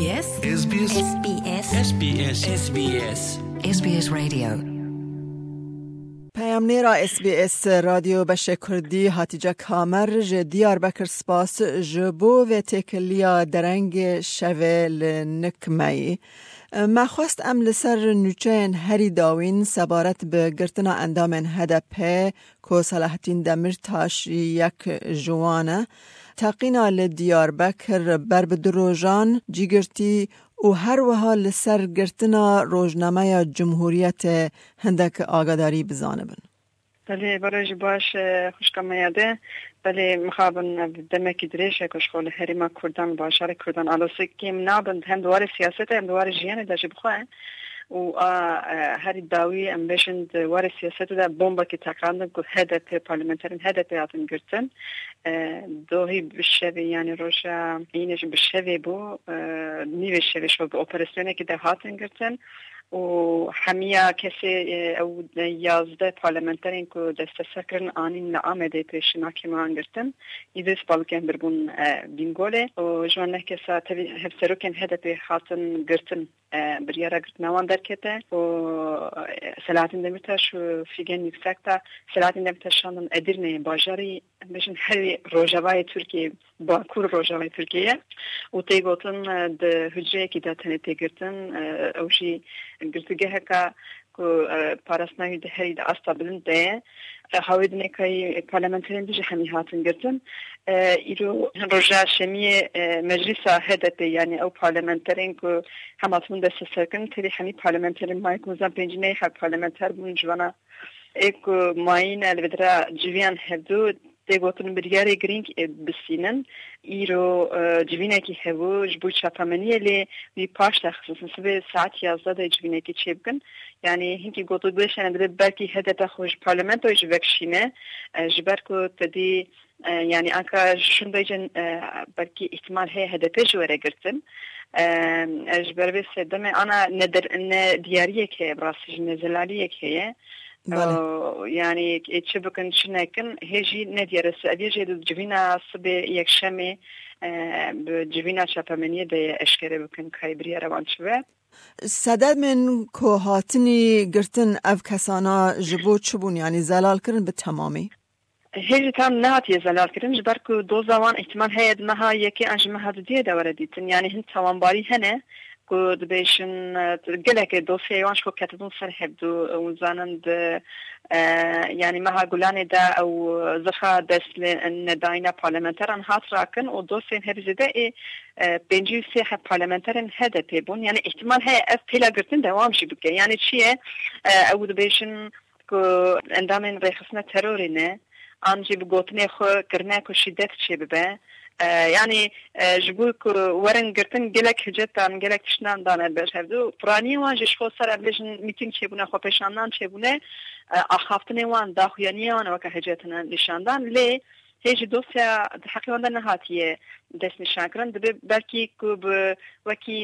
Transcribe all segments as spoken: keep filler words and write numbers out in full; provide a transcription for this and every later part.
بی اس اس بی اس اس بی اس اس بی اس اس بی اس اس بی اس رادیو پیامنیرا اس بی اس رادیو بش کردی هاتیجا کامر ج دیاربکر سپاس جبو و تکلیا درنگ شویل نکمی ما خواست ام لسر نوچین هری داوین سبارت به گرتنا اندامن هدپه که صلاحتین دمرتاش یک جوانه تاقینا لدیاربکر بر بدروجان جیگرتی و هر وها لسر گرتنا روزنامه جمهوریت هندک آگاداری بزانه بن. بله برای باش خوشکم یاده بله مخابن دمکی دریشه کشخول هریما کردان باشار کردان آلوسی کیم نابند هم دوار سیاست هم دوار جیان داشت بخواه و هری داوی ام بشن دوار سیاست دا بمبا که تقاندن که هدف پارلمانترین هدف هاتن گرتن دوهی بشوی یعنی روشا اینش بشوی بو نیوی شوی شو به اپراسیونه که ده هاتن گرتن و همیا کسی او یازده پارلمانترین که دست سکرن آنین نآمده پیشنا که ما انگرتن ایدس بالکن بربون بینگوله و جوانه کسا تبی هفسروکن هدف هاتن گرتن بریارا گرتنوان درکته و سلاطین دمیرتاش و فیگن یکسکتا سلاطین دمیرتاش شاندن ادرنه باجاری بشن هر روژاوای ترکیه باکور روژاوای ترکیه و تیگوتن ده هجره که ده تنه تیگرتن اوشی گرتگه هکا که پاراسناوی ده هری ده استا بلند ده هاوید نکای پارلمانترین دیجه همی هاتن گرتن ایرو روژا شمی مجلس هدف یعنی او پارلمانترین که هماتون دست سرکن تلی همی پارلمانترین مایک موزن پنجنه خب پارلمانتر بون جوانا ایک ماین البدرا جویان هدو تیگوتن بریاری گرینگ بسینن ایرو جوینه که هوا جبوی چپامنیه لی وی پاش تخصیص سبه ساعت یازده جوینه که چه بکن یعنی هنگی گوتو بشن دبی برکی هدف خوش پارلمنت و جوکشینه جبر کو تدی یعنی آنکه شون بیجن برکی احتمال هی هدف جوره گرتن جبر بس دم آنا ندر ندیاریه که براسش نزلالیه که یعنی چه بکن چه نکن هیچی ندیاره سعیه جدید جوینا صبح یک شمی به جوینا شپامنیه به اشکره بکن که بریه روان شوه صدد من که هاتنی گرتن اف کسانا جبو چبون یعنی زلال کرن به تمامی هیچ تام نهاتی زلال کردن جبر که دو زمان احتمال هید مها یکی انجام هدیه دوره دیتن یعنی هن توانباری هنه که دبیشن گله که دوسیه وانش که کتبون سر هبدو وزانند یعنی مها گلانه دا او زخا دست نداینا پارلمانتران هات راکن و دوسیه هرزده ای بنجی سیخ پارلمانتران هده پیبون یعنی احتمال های اف پیلا گرتن دوام شی بکه یعنی چیه او دبیشن که اندامین ریخصنه تروری نه آنجی بگوتنه خو کرنه که شدت چی ببه یعنی جبوی که ورن گرتن گلک هجتان گلک تشنان دانه بش هفدو پرانی وان جش خود سر بلجن میتینگ چه بونه خو پیشاندان چه بونه آخافتنه وان داخویانی وان وکه هجتان نشاندان لی هیچ دوسیا حقی وان نهاتیه دست نشان کرن دبی بلکی که وکی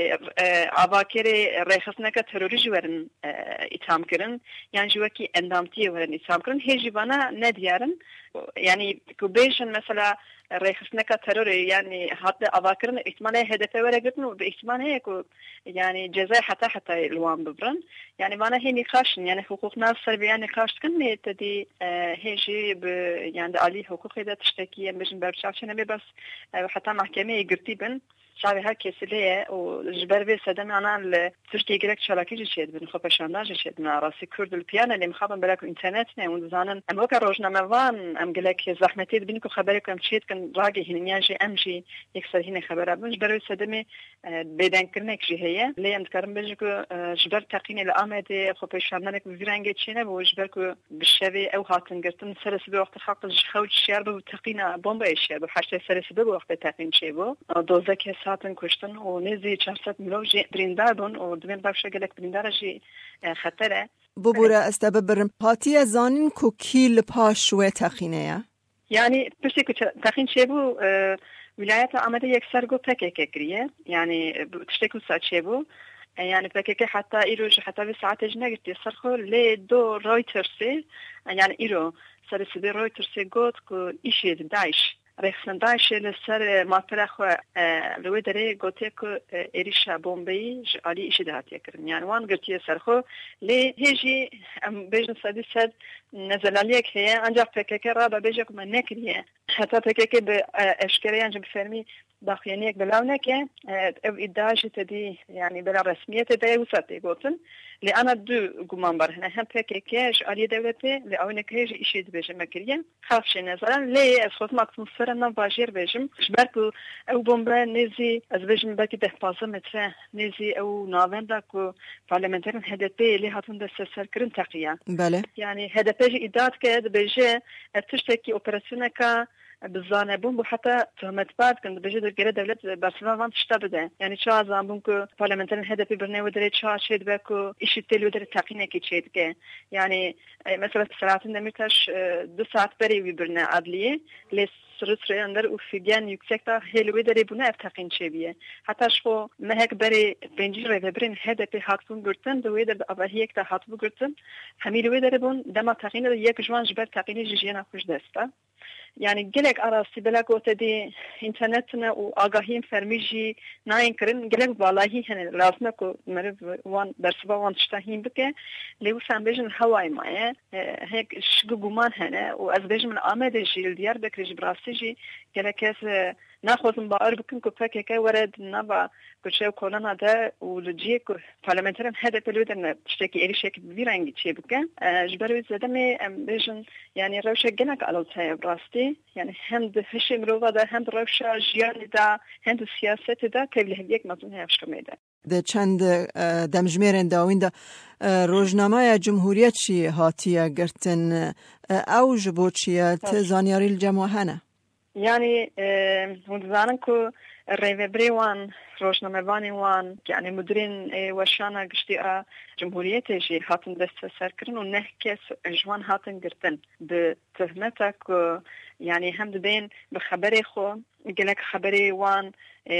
آواکر ریخصنه که تروریج ورن اتهام کرن یعنی جوکی اندامتی ورن اتهام کرن هیچ وانا ندیارن یعنی که بیشن مثلا ریخصنه که تروری یعنی حتی آواکرن احتماله هدفه وره گرتن و به احتماله که یعنی جزای حتی حتی الوان ببرن یعنی وانا هی نقاشن یعنی حقوق ناس سر بیان نقاش کن میتدی هیچی به یعنی عالی حقوقی دا تشتکی بجن بربشاف شنه بس حتی محکمه گرتی بن شاوی هر کسی لیه و جبر به صدمه آنها ترکیه گرک شلاکی جشید بن خب پشانداج جشید بن راسی کرد الپیانه اللي مخابن بلاك اینترنت نه و زانن ام وکر روزنامه وان ام گلک زحمتی بین کو خبری کم چید کن راگی هنیاجی امشی یک سر هنی خبره بن جبر به صدمه بدن کرنک جهیه لی ام کارم بجو که جبر تقین الامده خب پشاندنک ویرانگ چینه و جبر که بشوی او هاتن گرتن سرس به وقت خاط خوج شیار به تقین بمب شیار به حشت سرس به وقت تقین چی بو دوزه که ساعتن کشتن و نزدیک چهارصد میلیون بریندار بون و دویم بخش گلک بریندار جی خطره ببوره استبه برم پاتی زانین کو کیل پاش و تقینه یا یعنی پشتی که تقین چه بو ولایت آمده یک سرگو پکه کریه یعنی تشتی که ساعت چه بو یعنی پکه که حتی ایرو حتی به ساعتش نگرتی سرخو لی دو رویترسی یعنی ایرو سر سبی رویترسی گفت که ایشید دایش رخصنداش لسر ماپره خو لوی دره گوته که ایریش بومبی علی ایشی دهاتیه کرن یعنی وان گرتیه سر خو لی هیجی بیشن صدی صد نزلالیه که هیه انجا پکه که را با بیشه که من نکریه حتی پکه که به اشکره انجا بفرمی داخلينيك بلاونك او ادعاش تدي يعني بلا رسميه تدي وسطي قلتن لأنا دو قمان برهنا هم بكيكيش علي دولتي لأونك هيج إشيد بيجم مكريا خافش نظرا لي أصوات مقصم فرنا باجير بيجم شباركو أو بومبا نيزي أز بيجم باكي ده بازا متفا نيزي أو ناوين داكو فارلمنترين هدفي اللي هاتون ده سسر كرن تقيا بله يعني هدفي إداد كد بيجي تشتكي أوبراسيونكا بالزانه بون بو حتى تهمت بعد كنت بجد الجريدة دولت برسلان وان تشتبده يعني شو زان بون كو بارلمنترين هدفي برنامج ودري شو شيد بكو إيش تلو ودري تقينه كي شيد كه يعني مثلا ساعتين دميتش دو ساعت بري ويبرنا عدلية لس سرسري اندر وفيجان يكسك تا هلوي دري بنا افتقين شبيه حتى شو مهك بري بنجي ريبرين هدفي هاتون قرتن دوي در ابهيك تا هاتو قرتن هميلوي دري بون دما تقين يك جوان جبر تقين جيجينا خوش دستا يعني جلك أراسي بلا قوة دي إنترنتنا وآگاهیم فرمیجی ناین کرن جلك بالایی هن لازمه کو مرد وان درسبا وان تشتهیم بکه لیو سام بیشن هوای مایه هیک شگو گمان هنه و از بیشن من آمده جیل دیار بکرج براسی جی جلك از ناخذن بار بكن كو فكه كه ورد نبا كشو كورونا ده ولجي كو بارلمنترين هذا بلودن تشتكي اي شيء بيرانغي تشي بك جبرو زدمي ام بيجن يعني روشه جنك على تاي براستي يعني هم ده هشي مروه ده هم روشه جيان ده هم سياسه ده كيف هيك مزون هيش كميده ده چند دمجميرن داوين ده روزنامه جمهوریت چی هاتیه گرتن او جبو چیه تزانیاری الجماهنه يعني متزانن كو الريفبري وان روشنامه وان وان يعني مديرين وشانا قشتي جمهورية جي هاتن دست سركرن ونه كس جوان هاتن قرتن بتهمتك يعني هم دبين بخبري خو قلك خبري وان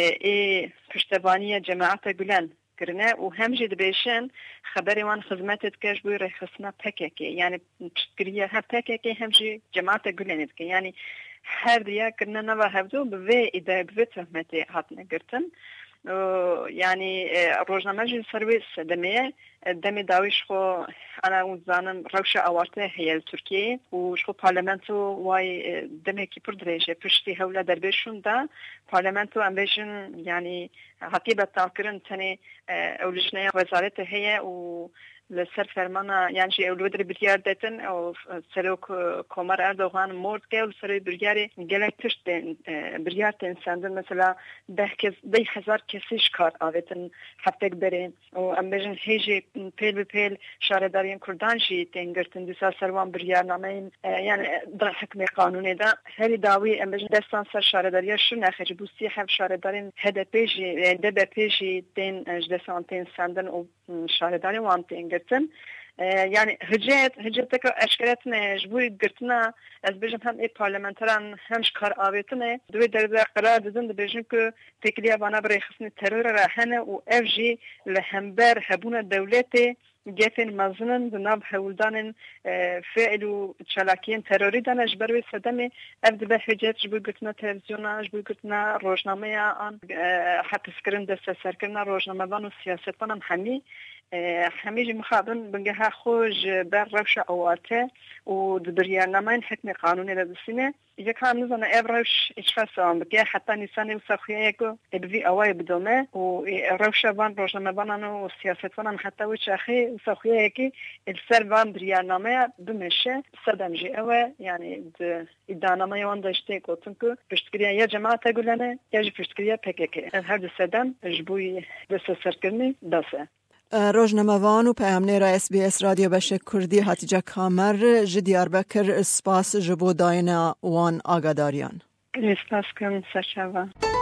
اي پشتوانية جماعة قلن کرنه و هم جد بیشن خبری وان خدمت کش بوی رخصنا پککی یعنی تشکریه هم پککی هم جی جماعت گلنید که یعنی هر دیا کرنه نوا هفدو به ایده به تهمتی هاتنه گرتن يعني روزنامه جي سرويس دميه دمي داويش خو انا وزانم روشه اوارته هي تركيا وشو بارلمانتو واي دمي كي بردريجه پشتي هولا دربشون دا بارلمانتو امبيشن يعني حقيبه تاكرن تني اولجنه وزارته هي و لسر فرمانا يعني شيء اولو در بریار دتن او سروک کمر اردوغان مرد که اول سروی بریاری گلک تشت بریار تن سندن مثلا ده کس ده هزار کسیش کار آویتن هفتگ برین و امبیجن هیجی پیل به پیل شاردارین کردان جی تنگرتن دیسا سروان بریار نامین يعني در حکم قانونی دا هلی داوی امبیجن دستان سر شارداری شو نخج بوسی هف شاردارین هده پیجی ده به پیجی تن جدسان تن سندن و شارداری وان تنگ يعني هجات هجتك اشكالتنا جبوي قرتنا از بيجن هم اي بارلمنتران همش كار آويتنا دوي درده قرار دادن بيجن كو تكليا بانا بري خصني ترور راحنا و اف جي لهمبر هبونا دولتي جاتن مزنن بناب حولدان فعلو تشالاكين تروري دانا جبروي صدمي افد به هجات جبوي قرتنا تلفزيونا جبوي قرتنا روزنامه ان حتى سكرن دست سركرنا روزنامه بان و سياست بانم همي همیشه مخابن بنگه خوش بر روش آواته و دبریانمان حکم قانونی لبسینه یک هم نزنه ابروش اشخاص آن بگه حتی نیسانی و سخیه کو ابوی آوای بدومه و روش وان روزنامه وانن و سیاست وانن حتی و چخی و سخیه کی السر وان دریانامه بمشه صدم جی اوه یعنی ادانامه وان داشته گفتن که پشتگیری یا جماعت گلنه یا جی پشتگیری پکک هر دو صدم جبوی دست سرکرنی دسته روزنامه‌وان و پیامنیر اس بی اس رادیو بشه کردی هاتیجا کامر جدیار بکر سپاس جبو داینا وان آگاداریان سپاس کن سرچاوه